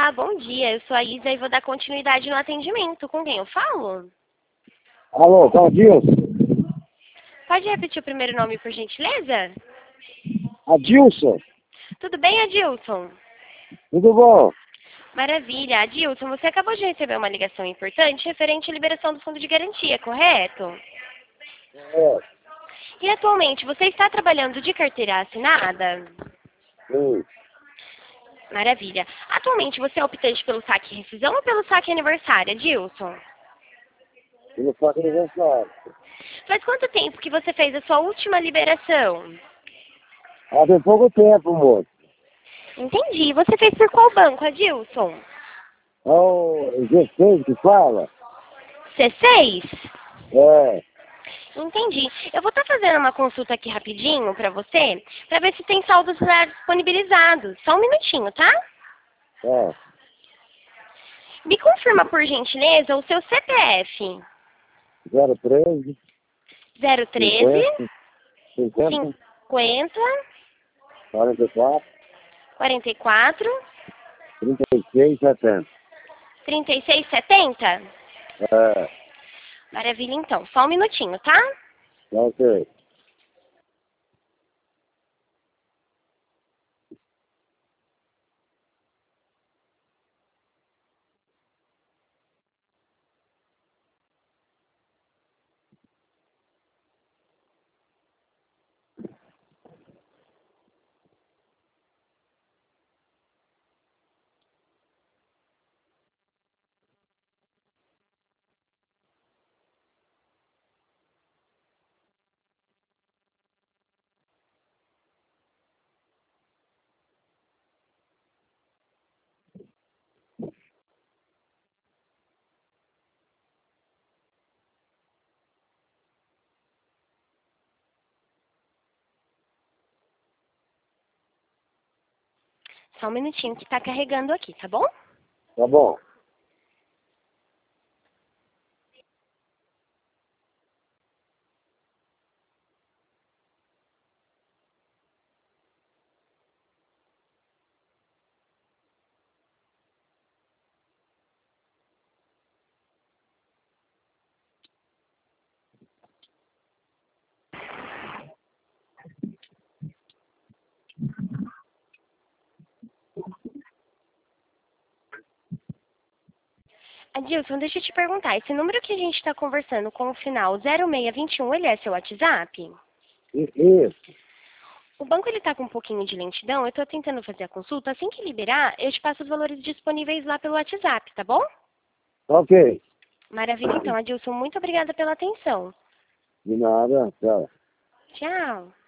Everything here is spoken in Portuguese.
Olá, bom dia. Eu sou a Isa e vou dar continuidade no atendimento. Com quem eu falo? Alô, Adilson? Pode repetir o primeiro nome, por gentileza? Adilson? Tudo bem, Adilson? Tudo bom? Maravilha. Adilson, você acabou de receber uma ligação importante referente à liberação do fundo de garantia, correto? É, E atualmente, você está trabalhando de carteira assinada? sim. Maravilha. Atualmente, você é optante pelo saque rescisão ou pelo saque aniversário, Adilson? E não faço aniversário. Faz quanto tempo que você fez a sua última liberação? Tem pouco tempo, moço. Entendi. Você fez por qual banco, Adilson? É o G6 que fala? C6? É, Entendi. Eu vou estar fazendo uma consulta aqui rapidinho para você, para ver se tem saldos lá disponibilizados. Só um minutinho, tá? é. Me confirma, por gentileza, o seu CPF. 013, 013 50, 50, 50 44, 44 36, 70. 36 70? É, Maravilha, então. Só um minutinho, tá? ok. Só um minutinho que tá carregando aqui, tá bom? Tá bom. Adilson, deixa eu te perguntar. Esse número que a gente está conversando com o final 0621, ele é seu WhatsApp? Isso. O banco ele tá com um pouquinho de lentidão, eu estou tentando fazer a consulta. Assim que liberar, eu te passo os valores disponíveis lá pelo WhatsApp, tá bom? Ok. Maravilha, então, Adilson. Muito obrigada pela atenção. De nada, tchau. Tchau.